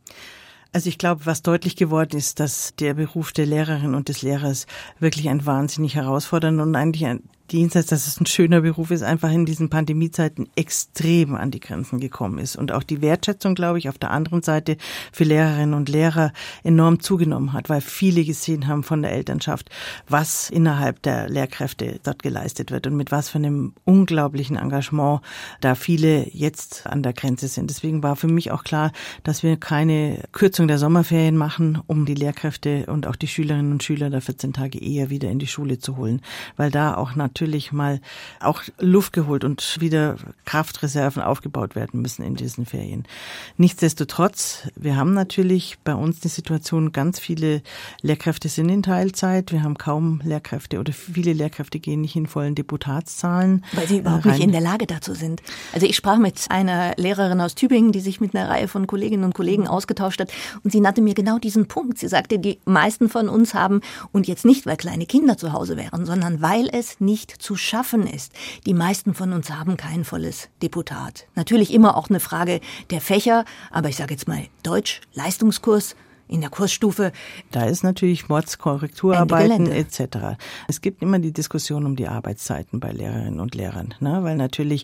Also ich glaube, was deutlich geworden ist, dass der Beruf der Lehrerin und des Lehrers wirklich ein wahnsinnig herausfordernder und eigentlich ein jenseits, dass es ein schöner Beruf ist, einfach in diesen Pandemiezeiten extrem an die Grenzen gekommen ist. Und auch die Wertschätzung, glaube ich, auf der anderen Seite für Lehrerinnen und Lehrer enorm zugenommen hat, weil viele gesehen haben von der Elternschaft, was innerhalb der Lehrkräfte dort geleistet wird und mit was für einem unglaublichen Engagement da viele jetzt an der Grenze sind. Deswegen war für mich auch klar, dass wir keine Kürzung der Sommerferien machen, um die Lehrkräfte und auch die Schülerinnen und Schüler der 14 Tage eher wieder in die Schule zu holen, weil da auch natürlich natürlich mal auch Luft geholt und wieder Kraftreserven aufgebaut werden müssen in diesen Ferien. Nichtsdestotrotz, wir haben natürlich bei uns die Situation, ganz viele Lehrkräfte sind in Teilzeit. Wir haben kaum Lehrkräfte oder viele Lehrkräfte gehen nicht in vollen Deputatszahlen. Weil sie überhaupt nicht in der Lage dazu sind. Also ich sprach mit einer Lehrerin aus Tübingen, die sich mit einer Reihe von Kolleginnen und Kollegen ausgetauscht hat. Und sie nannte mir genau diesen Punkt. Sie sagte, die meisten von uns haben, und jetzt nicht, weil kleine Kinder zu Hause wären, sondern weil es nicht zu schaffen ist. Die meisten von uns haben kein volles Deputat. Natürlich immer auch eine Frage der Fächer, aber ich sage jetzt mal Deutsch, Leistungskurs, in der Kursstufe. Da ist natürlich Mordskorrekturarbeiten etc. Es gibt immer die Diskussion um die Arbeitszeiten bei Lehrerinnen und Lehrern, ne? Weil natürlich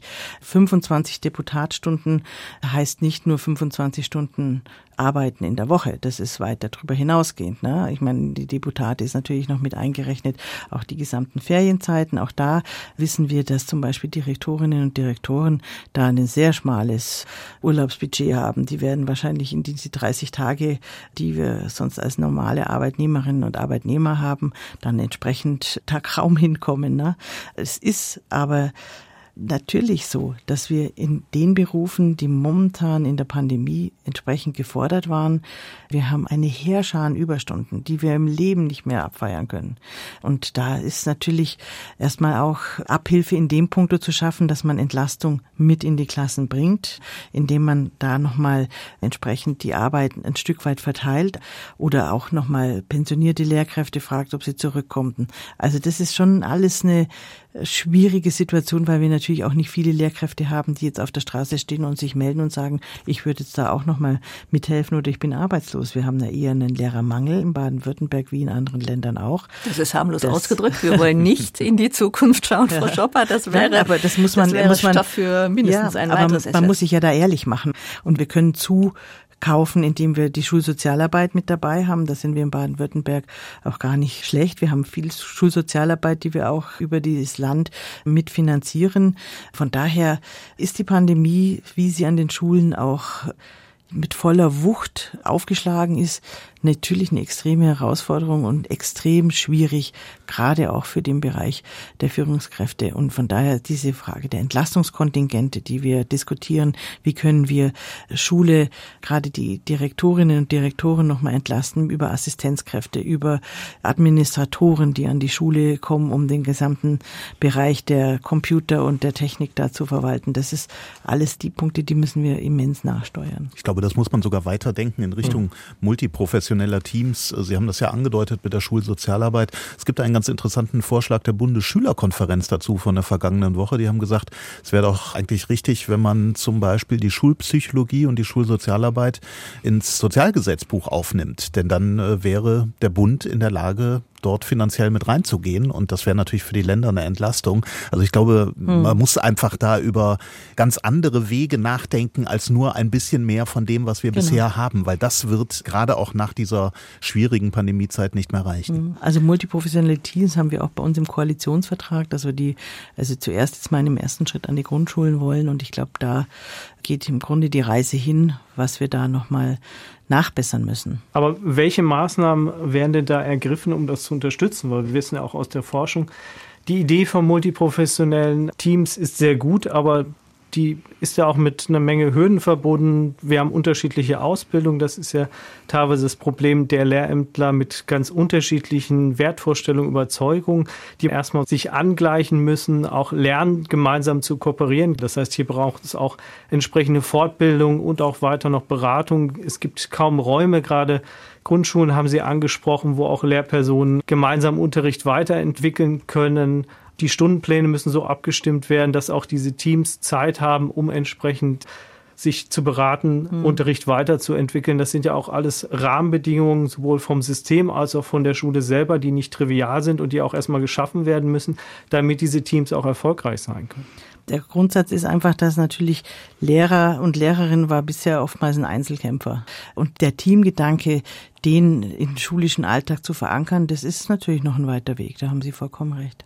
25 Deputatstunden heißt nicht nur 25 Stunden Arbeiten in der Woche. Das ist weit darüber hinausgehend. Ne? Ich meine, die Deputate ist natürlich noch mit eingerechnet, auch die gesamten Ferienzeiten. Auch da wissen wir, dass zum Beispiel Direktorinnen und Direktoren da ein sehr schmales Urlaubsbudget haben. Die werden wahrscheinlich in diese 30 Tage, die wir sonst als normale Arbeitnehmerinnen und Arbeitnehmer haben, dann entsprechend da kaum hinkommen. Ne? Es ist aber natürlich so, dass wir in den Berufen, die momentan in der Pandemie entsprechend gefordert waren, wir haben eine Heerschar an Überstunden, die wir im Leben nicht mehr abfeiern können. Und da ist natürlich erstmal auch Abhilfe in dem Punkt zu schaffen, dass man Entlastung mit in die Klassen bringt, indem man da nochmal entsprechend die Arbeit ein Stück weit verteilt oder auch nochmal pensionierte Lehrkräfte fragt, ob sie zurückkommen. Also das ist schon alles eine schwierige Situation, weil wir natürlich auch nicht viele Lehrkräfte haben, die jetzt auf der Straße stehen und sich melden und sagen, ich würde jetzt da auch nochmal mithelfen oder ich bin arbeitslos. Wir haben da eher einen Lehrermangel in Baden-Württemberg wie in anderen Ländern auch. Das ist harmlos ausgedrückt. Wir wollen nicht in die Zukunft schauen, Frau Schopper. Das wäre, aber das muss man Stoff für mindestens ein weiteres man muss sich ja da ehrlich machen. Und wir können kaufen, indem wir die Schulsozialarbeit mit dabei haben. Da sind wir in Baden-Württemberg auch gar nicht schlecht. Wir haben viel Schulsozialarbeit, die wir auch über dieses Land mitfinanzieren. Von daher ist die Pandemie, wie sie an den Schulen auch mit voller Wucht aufgeschlagen ist, natürlich eine extreme Herausforderung und extrem schwierig, gerade auch für den Bereich der Führungskräfte. Und von daher diese Frage der Entlastungskontingente, die wir diskutieren, wie können wir Schule, gerade die Direktorinnen und Direktoren nochmal entlasten über Assistenzkräfte, über Administratoren, die an die Schule kommen, um den gesamten Bereich der Computer und der Technik da zu verwalten. Das ist alles die Punkte, die müssen wir immens nachsteuern. Ich glaube, das muss man sogar weiterdenken in Richtung multiprofessioneller Teams. Sie haben das ja angedeutet mit der Schulsozialarbeit. Es gibt einen ganz interessanten Vorschlag der Bundesschülerkonferenz dazu von der vergangenen Woche. Die haben gesagt, es wäre doch eigentlich richtig, wenn man zum Beispiel die Schulpsychologie und die Schulsozialarbeit ins Sozialgesetzbuch aufnimmt. Denn dann wäre der Bund in der Lage, dort finanziell mit reinzugehen. Und das wäre natürlich für die Länder eine Entlastung. Also ich glaube, man muss einfach da über ganz andere Wege nachdenken, als nur ein bisschen mehr von dem, was wir bisher haben. Weil das wird gerade auch nach dieser schwierigen Pandemiezeit nicht mehr reichen. Also multiprofessionelle Teams haben wir auch bei uns im Koalitionsvertrag, dass wir also zuerst jetzt mal in dem ersten Schritt an die Grundschulen wollen. Und ich glaube, da geht im Grunde die Reise hin, was wir da nochmal nachbessern müssen. Aber welche Maßnahmen werden denn da ergriffen, um das zu unterstützen? Weil wir wissen ja auch aus der Forschung, die Idee von multiprofessionellen Teams ist sehr gut, aber die ist ja auch mit einer Menge Hürden verbunden. Wir haben unterschiedliche Ausbildung. Das ist ja teilweise das Problem der Lehrämtler mit ganz unterschiedlichen Wertvorstellungen, Überzeugungen, die erstmal sich angleichen müssen, auch lernen, gemeinsam zu kooperieren. Das heißt, hier braucht es auch entsprechende Fortbildung und auch weiter noch Beratung. Es gibt kaum Räume, gerade Grundschulen haben Sie angesprochen, wo auch Lehrpersonen gemeinsam Unterricht weiterentwickeln können. Die Stundenpläne müssen so abgestimmt werden, dass auch diese Teams Zeit haben, um entsprechend sich zu beraten, Unterricht weiterzuentwickeln. Das sind ja auch alles Rahmenbedingungen, sowohl vom System als auch von der Schule selber, die nicht trivial sind und die auch erstmal geschaffen werden müssen, damit diese Teams auch erfolgreich sein können. Der Grundsatz ist einfach, dass natürlich Lehrer und Lehrerin war bisher oftmals ein Einzelkämpfer. Und der Teamgedanke, den im schulischen Alltag zu verankern, das ist natürlich noch ein weiter Weg. Da haben Sie vollkommen recht.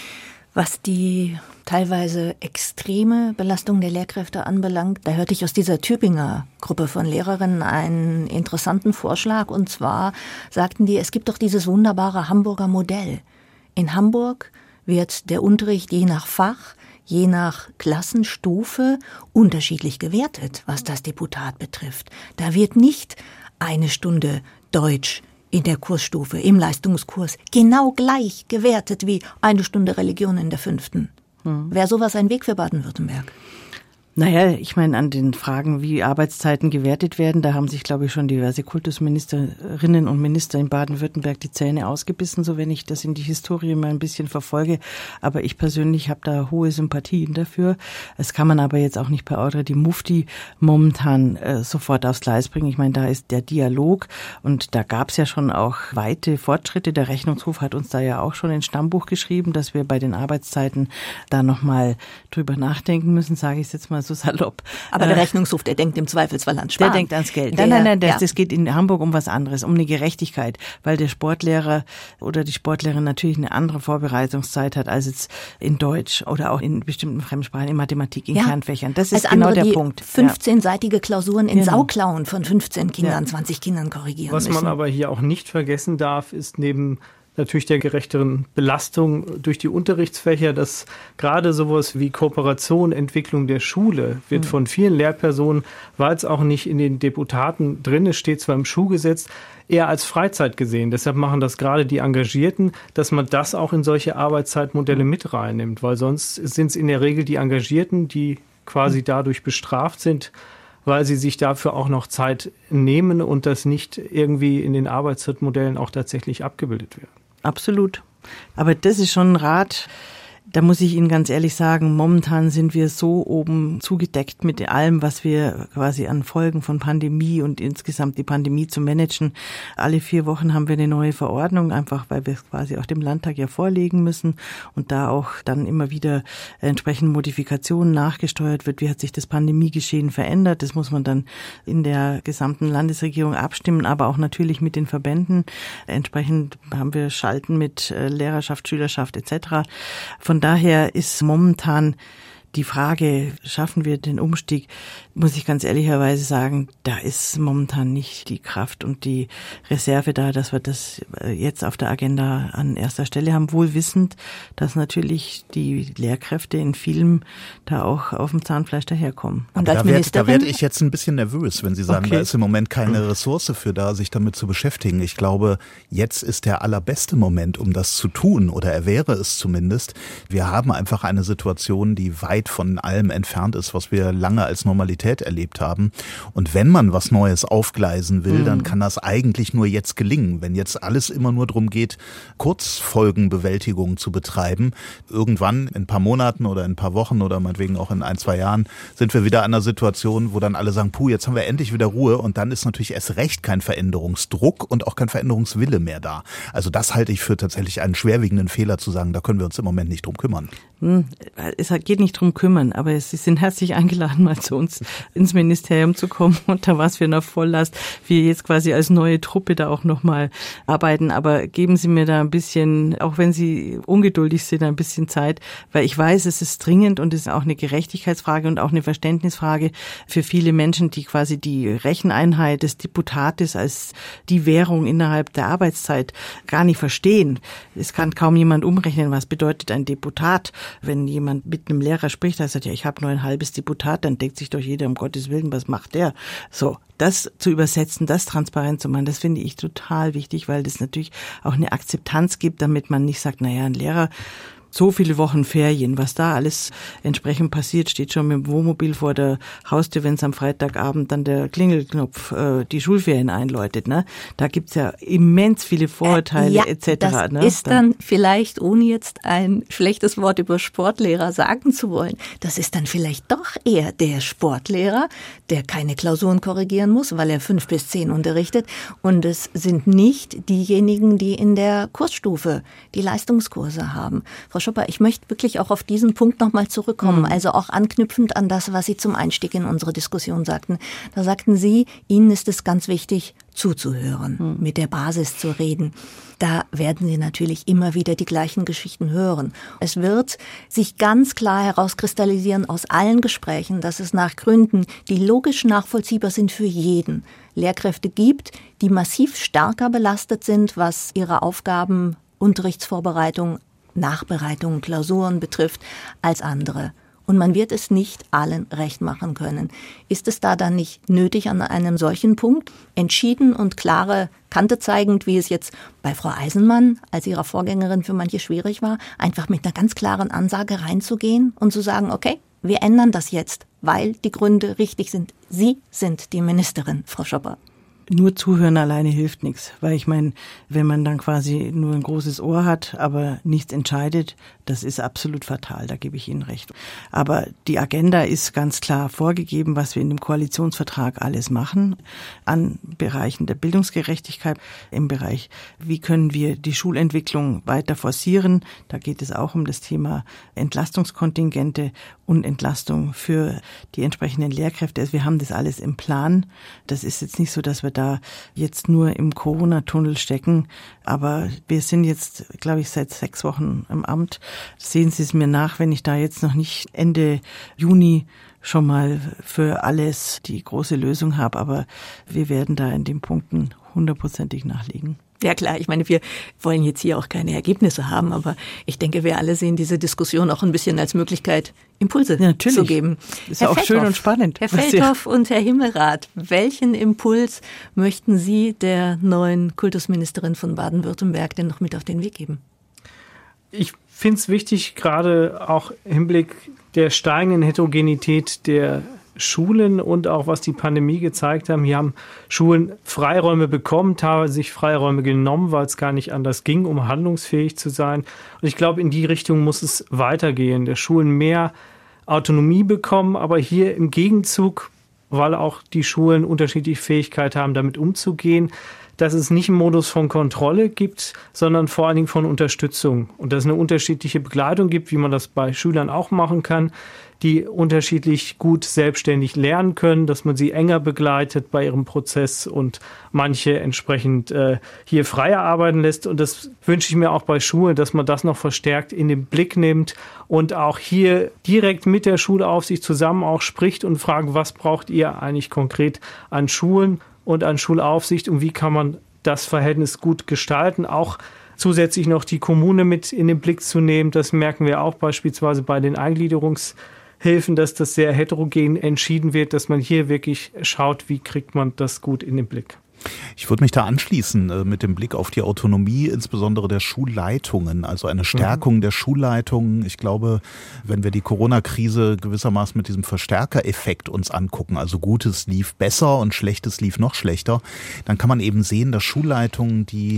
Was die teilweise extreme Belastung der Lehrkräfte anbelangt, da hörte ich aus dieser Tübinger Gruppe von Lehrerinnen einen interessanten Vorschlag. Und zwar sagten die, es gibt doch dieses wunderbare Hamburger Modell. In Hamburg wird der Unterricht je nach Fach, je nach Klassenstufe unterschiedlich gewertet, was das Deputat betrifft. Da wird nicht eine Stunde Deutsch in der Kursstufe, im Leistungskurs, genau gleich gewertet wie eine Stunde Religion in der 5. Wäre sowas ein Weg für Baden-Württemberg? Naja, ich meine, an den Fragen, wie Arbeitszeiten gewertet werden, da haben sich, glaube ich, schon diverse Kultusministerinnen und Minister in Baden-Württemberg die Zähne ausgebissen, so wenn ich das in die Historie mal ein bisschen verfolge. Aber ich persönlich habe da hohe Sympathien dafür. Das kann man aber jetzt auch nicht bei Already Mufti momentan sofort aufs Gleis bringen. Ich meine, da ist der Dialog und da gab es ja schon auch weite Fortschritte. Der Rechnungshof hat uns da ja auch schon ein Stammbuch geschrieben, dass wir bei den Arbeitszeiten da nochmal drüber nachdenken müssen, sage ich jetzt mal so salopp. Aber der Rechnungshof, der denkt im Zweifelsfall ans Sparen. Der denkt ans Geld. Nein, das geht in Hamburg um was anderes, um eine Gerechtigkeit, weil der Sportlehrer oder die Sportlehrerin natürlich eine andere Vorbereitungszeit hat als jetzt in Deutsch oder auch in bestimmten Fremdsprachen, in Mathematik, in Kernfächern. Das ist genau der Punkt. 15-seitige Klausuren in Sauklauen von 15 Kindern, 20 Kindern korrigieren müssen. Was man aber hier auch nicht vergessen darf, ist neben natürlich der gerechteren Belastung durch die Unterrichtsfächer, dass gerade sowas wie Kooperation, Entwicklung der Schule wird von vielen Lehrpersonen, weil es auch nicht in den Deputaten drin ist, steht zwar im Schulgesetz, eher als Freizeit gesehen. Deshalb machen das gerade die Engagierten, dass man das auch in solche Arbeitszeitmodelle mit reinnimmt, weil sonst sind es in der Regel die Engagierten, die quasi dadurch bestraft sind, weil sie sich dafür auch noch Zeit nehmen und das nicht irgendwie in den Arbeitszeitmodellen auch tatsächlich abgebildet wird. Absolut. Aber das ist schon ein Rat, da muss ich Ihnen ganz ehrlich sagen, momentan sind wir so oben zugedeckt mit allem, was wir quasi an Folgen von Pandemie und insgesamt die Pandemie zu managen. Alle 4 Wochen haben wir eine neue Verordnung, einfach weil wir es quasi auch dem Landtag ja vorlegen müssen und da auch dann immer wieder entsprechend Modifikationen nachgesteuert wird. Wie hat sich das Pandemiegeschehen verändert? Das muss man dann in der gesamten Landesregierung abstimmen, aber auch natürlich mit den Verbänden. Entsprechend haben wir Schalten mit Lehrerschaft, Schülerschaft etc. Von daher ist momentan die Frage, schaffen wir den Umstieg, muss ich ganz ehrlicherweise sagen, da ist momentan nicht die Kraft und die Reserve da, dass wir das jetzt auf der Agenda an erster Stelle haben, wohl wissend, dass natürlich die Lehrkräfte in vielem da auch auf dem Zahnfleisch daherkommen. Und als Ministerin? Da werde ich jetzt ein bisschen nervös, wenn Sie sagen, da ist im Moment keine Ressource für da, sich damit zu beschäftigen. Ich glaube, jetzt ist der allerbeste Moment, um das zu tun, oder er wäre es zumindest. Wir haben einfach eine Situation, die weit von allem entfernt ist, was wir lange als Normalität erlebt haben. Und wenn man was Neues aufgleisen will, dann kann das eigentlich nur jetzt gelingen. Wenn jetzt alles immer nur darum geht, Kurzfolgenbewältigung zu betreiben, irgendwann in ein paar Monaten oder in ein paar Wochen oder meinetwegen auch in 1-2 Jahren sind wir wieder an einer Situation, wo dann alle sagen, jetzt haben wir endlich wieder Ruhe, und dann ist natürlich erst recht kein Veränderungsdruck und auch kein Veränderungswille mehr da. Also das halte ich für tatsächlich einen schwerwiegenden Fehler, zu sagen, da können wir uns im Moment nicht drum kümmern. Es geht nicht drum kümmern, aber Sie sind herzlich eingeladen, mal zu uns ins Ministerium zu kommen, unter was für einer Volllast wir jetzt quasi als neue Truppe da auch nochmal arbeiten. Aber geben Sie mir da ein bisschen, auch wenn Sie ungeduldig sind, ein bisschen Zeit, weil ich weiß, es ist dringend und es ist auch eine Gerechtigkeitsfrage und auch eine Verständnisfrage für viele Menschen, die quasi die Recheneinheit des Deputates als die Währung innerhalb der Arbeitszeit gar nicht verstehen. Es kann kaum jemand umrechnen, was bedeutet ein Deputat. Wenn jemand mit einem Lehrer spricht, der sagt, ja, ich habe nur ein halbes Deputat, dann denkt sich doch jeder, um Gottes Willen, was macht der? So, das zu übersetzen, das transparent zu machen, das finde ich total wichtig, weil das natürlich auch eine Akzeptanz gibt, damit man nicht sagt, naja, ein Lehrer, so viele Wochen Ferien, was da alles entsprechend passiert, steht schon mit dem Wohnmobil vor der Haustür, wenn es am Freitagabend dann der Klingelknopf die Schulferien einläutet. Ne? Da gibt's ja immens viele Vorurteile etc. Das ist dann vielleicht, ohne jetzt ein schlechtes Wort über Sportlehrer sagen zu wollen, das ist dann vielleicht doch eher der Sportlehrer, der keine Klausuren korrigieren muss, weil er 5 bis 10 unterrichtet. Und es sind nicht diejenigen, die in der Kursstufe die Leistungskurse haben. Frau Schopper, ich möchte wirklich auch auf diesen Punkt nochmal zurückkommen, also auch anknüpfend an das, was Sie zum Einstieg in unsere Diskussion sagten. Da sagten Sie, Ihnen ist es ganz wichtig, zuzuhören, mit der Basis zu reden. Da werden Sie natürlich immer wieder die gleichen Geschichten hören. Es wird sich ganz klar herauskristallisieren aus allen Gesprächen, dass es nach Gründen, die logisch nachvollziehbar sind für jeden, Lehrkräfte gibt, die massiv stärker belastet sind, was ihre Aufgaben, Unterrichtsvorbereitung Nachbereitungen, Klausuren betrifft, als andere. Und man wird es nicht allen recht machen können. Ist es da dann nicht nötig, an einem solchen Punkt entschieden und klare Kante zeigend, wie es jetzt bei Frau Eisenmann als ihrer Vorgängerin für manche schwierig war, einfach mit einer ganz klaren Ansage reinzugehen und zu sagen, okay, wir ändern das jetzt, weil die Gründe richtig sind. Sie sind die Ministerin, Frau Schopper. Nur zuhören alleine hilft nichts, weil ich meine, wenn man dann quasi nur ein großes Ohr hat, aber nichts entscheidet, das ist absolut fatal, da gebe ich Ihnen recht. Aber die Agenda ist ganz klar vorgegeben, was wir in dem Koalitionsvertrag alles machen, an Bereichen der Bildungsgerechtigkeit, im Bereich, wie können wir die Schulentwicklung weiter forcieren, da geht es auch um das Thema Entlastungskontingente und Entlastung für die entsprechenden Lehrkräfte. Also wir haben das alles im Plan. Das ist jetzt nicht so, dass wir da jetzt nur im Corona-Tunnel stecken. Aber wir sind jetzt, glaube ich, seit 6 Wochen im Amt. Sehen Sie es mir nach, wenn ich da jetzt noch nicht Ende Juni schon mal für alles die große Lösung habe. Aber wir werden da in den Punkten 100%ig nachlegen. Ja klar, ich meine, wir wollen jetzt hier auch keine Ergebnisse haben, aber ich denke, wir alle sehen diese Diskussion auch ein bisschen als Möglichkeit, Impulse zu geben. Ist ja auch schön und spannend. Herr Feldhoff und Herr Himmelrath, welchen Impuls möchten Sie der neuen Kultusministerin von Baden-Württemberg denn noch mit auf den Weg geben? Ich finde es wichtig, gerade auch im Hinblick der steigenden Heterogenität der Schulen und auch was die Pandemie gezeigt haben. Hier haben Schulen Freiräume bekommen, teilweise sich Freiräume genommen, weil es gar nicht anders ging, um handlungsfähig zu sein. Und ich glaube, in die Richtung muss es weitergehen, der Schulen mehr Autonomie bekommen, aber hier im Gegenzug, weil auch die Schulen unterschiedliche Fähigkeit haben, damit umzugehen, dass es nicht einen Modus von Kontrolle gibt, sondern vor allen Dingen von Unterstützung. Und dass es eine unterschiedliche Begleitung gibt, wie man das bei Schülern auch machen kann, die unterschiedlich gut selbstständig lernen können, dass man sie enger begleitet bei ihrem Prozess und manche entsprechend hier freier arbeiten lässt. Und das wünsche ich mir auch bei Schulen, dass man das noch verstärkt in den Blick nimmt und auch hier direkt mit der Schulaufsicht zusammen auch spricht und fragt, was braucht ihr eigentlich konkret an Schulen und an Schulaufsicht und wie kann man das Verhältnis gut gestalten, auch zusätzlich noch die Kommune mit in den Blick zu nehmen. Das merken wir auch beispielsweise bei den Eingliederungshilfen, dass das sehr heterogen entschieden wird, dass man hier wirklich schaut, wie kriegt man das gut in den Blick. Ich würde mich da anschließen mit dem Blick auf die Autonomie, insbesondere der Schulleitungen, also eine Stärkung der Schulleitungen. Ich glaube, wenn wir die Corona-Krise gewissermaßen mit diesem Verstärkereffekt uns angucken, also Gutes lief besser und Schlechtes lief noch schlechter, dann kann man eben sehen, dass Schulleitungen, die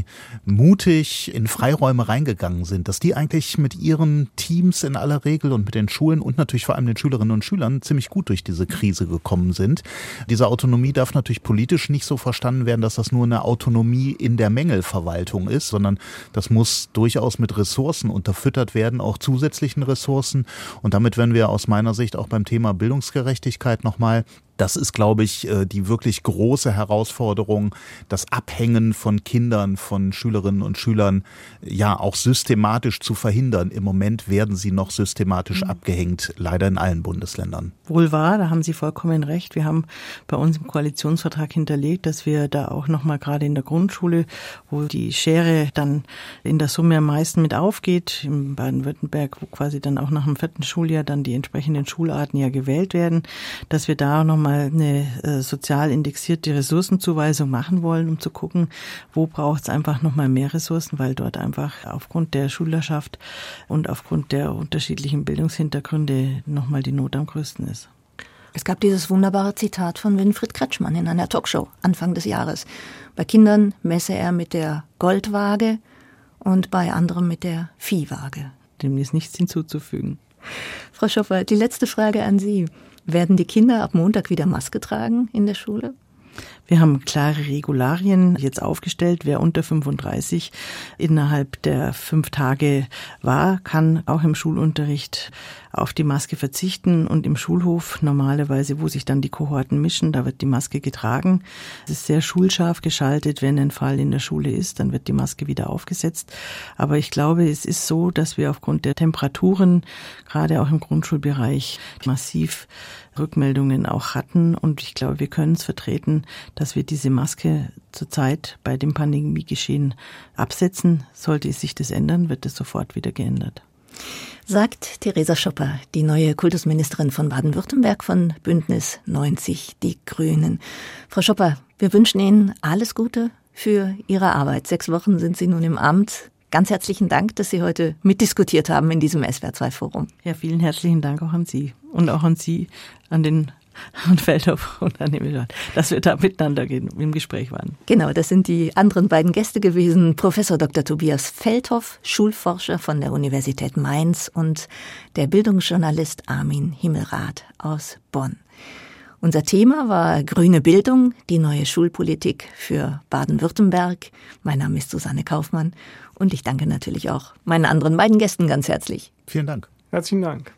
mutig in Freiräume reingegangen sind, dass die eigentlich mit ihren Teams in aller Regel und mit den Schulen und natürlich vor allem den Schülerinnen und Schülern ziemlich gut durch diese Krise gekommen sind. Diese Autonomie darf natürlich politisch nicht so verstanden werden, dass das nur eine Autonomie in der Mängelverwaltung ist, sondern das muss durchaus mit Ressourcen unterfüttert werden, auch zusätzlichen Ressourcen. Und damit wären wir aus meiner Sicht auch beim Thema Bildungsgerechtigkeit nochmal. Das ist, glaube ich, die wirklich große Herausforderung, das Abhängen von Kindern, von Schülerinnen und Schülern, ja auch systematisch zu verhindern. Im Moment werden sie noch systematisch abgehängt, leider in allen Bundesländern. Wohl wahr, da haben Sie vollkommen recht. Wir haben bei uns im Koalitionsvertrag hinterlegt, dass wir da auch nochmal gerade in der Grundschule, wo die Schere dann in der Summe am meisten mit aufgeht, in Baden-Württemberg, wo quasi dann auch nach dem 4. Schuljahr dann die entsprechenden Schularten ja gewählt werden, dass wir da nochmal eine sozial indexierte Ressourcenzuweisung machen wollen, um zu gucken, wo braucht es einfach nochmal mehr Ressourcen, weil dort einfach aufgrund der Schülerschaft und aufgrund der unterschiedlichen Bildungshintergründe nochmal die Not am größten ist. Es gab dieses wunderbare Zitat von Winfried Kretschmann in einer Talkshow Anfang des Jahres. Bei Kindern messe er mit der Goldwaage und bei anderen mit der Viehwaage. Dem ist nichts hinzuzufügen. Frau Schopper, die letzte Frage an Sie. Werden die Kinder ab Montag wieder Maske tragen in der Schule? Wir haben klare Regularien jetzt aufgestellt. Wer unter 35 innerhalb der 5 Tage war, kann auch im Schulunterricht auf die Maske verzichten. Und im Schulhof normalerweise, wo sich dann die Kohorten mischen, da wird die Maske getragen. Es ist sehr schulscharf geschaltet. Wenn ein Fall in der Schule ist, dann wird die Maske wieder aufgesetzt. Aber ich glaube, es ist so, dass wir aufgrund der Temperaturen, gerade auch im Grundschulbereich, massiv Rückmeldungen auch hatten. Und ich glaube, wir können es vertreten, dass wir diese Maske zurzeit bei dem Pandemiegeschehen absetzen. Sollte sich das ändern, wird es sofort wieder geändert. Sagt Theresa Schopper, die neue Kultusministerin von Baden-Württemberg von Bündnis 90 Die Grünen. Frau Schopper, wir wünschen Ihnen alles Gute für Ihre Arbeit. 6 Wochen sind Sie nun im Amt. Ganz herzlichen Dank, dass Sie heute mitdiskutiert haben in diesem SWR2-Forum. Ja, vielen herzlichen Dank auch an Sie und auch an Sie, an den Herrn Feldhoff und an Himmelrad, dass wir da miteinander im Gespräch waren. Genau, das sind die anderen beiden Gäste gewesen. Professor Dr. Tobias Feldhoff, Schulforscher von der Universität Mainz, und der Bildungsjournalist Armin Himmelrath aus Bonn. Unser Thema war grüne Bildung, die neue Schulpolitik für Baden-Württemberg. Mein Name ist Susanne Kaufmann und ich danke natürlich auch meinen anderen beiden Gästen ganz herzlich. Vielen Dank. Herzlichen Dank.